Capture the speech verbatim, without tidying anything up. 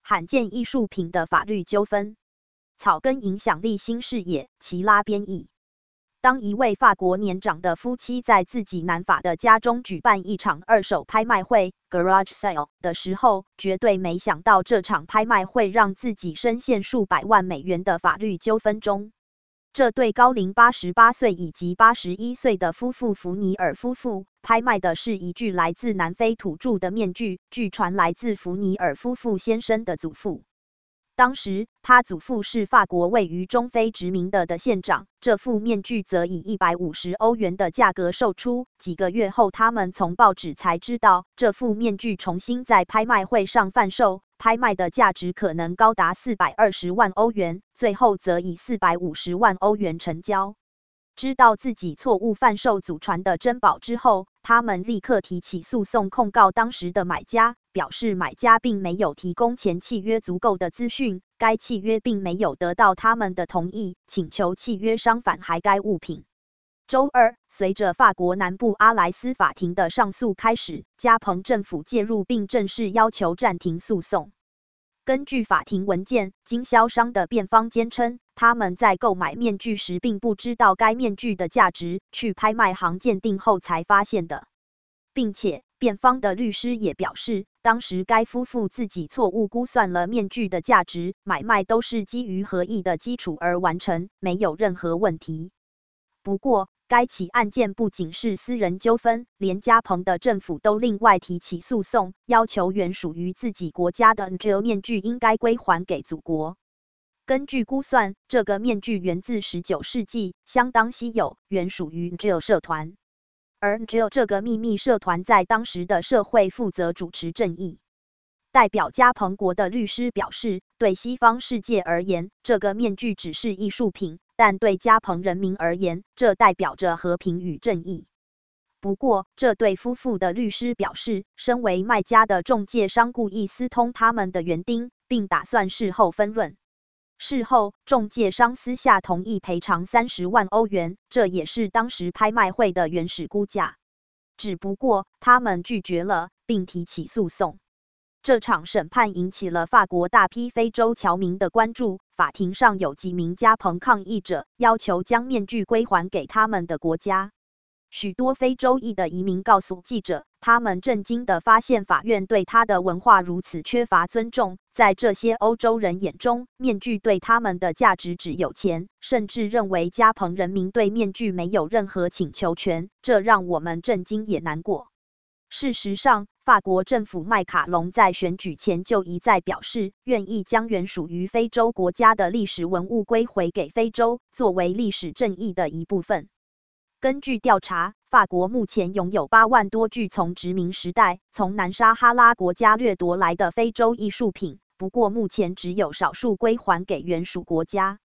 罕见艺术品的法律纠纷。草根影响力新视野，齐拉编译。当一位法国年长的夫妻在自己南法的家中举办一场二手拍卖会 （garage sale） 的时候，绝对没想到这场拍卖会让自己深陷数百万美元的法律纠纷中。这对高龄八十八岁以及八十一岁的夫妇福尼尔夫妇，拍卖的是一具来自南非土著的面具，据传来自福尼尔夫妇先生的祖父。当时，他祖父是法国位于中非殖民的的县长，这副面具则以一百五十欧元的价格售出。几个月后，他们从报纸才知道，这副面具重新在拍卖会上贩售，拍卖的价值可能高达四百二十万欧元，最后则以四百五十万欧元成交。知道自己错误贩售祖传的珍宝之后，他们立刻提起诉讼控告当时的买家，表示买家并没有提供前契约足够的资讯，该契约并没有得到他们的同意，请求契约商返还该物品。周二，随着法国南部阿莱斯法庭的上诉开始，加蓬政府介入并正式要求暂停诉讼。根据法庭文件，经销商的辩方坚称，他们在购买面具时并不知道该面具的价值，去拍卖行鉴定后才发现的。并且，辩方的律师也表示，当时该夫妇自己错误估算了面具的价值，买卖都是基于合意的基础而完成，没有任何问题。不过，该起案件不仅是私人纠纷，连加蓬的政府都另外提起诉讼，要求原属于自己国家的 N G O 面具应该归还给祖国。根据估算，这个面具源自十九世纪，相当稀有，原属于 N G O 社团。而 N G O 这个秘密社团在当时的社会负责主持正义。代表加蓬国的律师表示，对西方世界而言，这个面具只是艺术品，但对加蓬人民而言，这代表着和平与正义。不过，这对夫妇的律师表示，身为卖家的中介商故意私通他们的园丁，并打算事后分润。事后，中介商私下同意赔偿三十万欧元，这也是当时拍卖会的原始估价。只不过，他们拒绝了，并提起诉讼。这场审判引起了法国大批非洲侨民的关注，法庭上有几名加蓬抗议者要求将面具归还给他们的国家。许多非洲裔的移民告诉记者，他们震惊地发现法院对他的文化如此缺乏尊重。在这些欧洲人眼中，面具对他们的价值只有钱，甚至认为加蓬人民对面具没有任何请求权，这让我们震惊也难过。事实上，法国政府麦卡龙在选举前就一再表示，愿意将原属于非洲国家的历史文物归回给非洲，作为历史正义的一部分。根据调查，法国目前拥有八万多具从殖民时代从南撒哈拉国家掠夺来的非洲艺术品，不过目前只有少数归还给原属国家。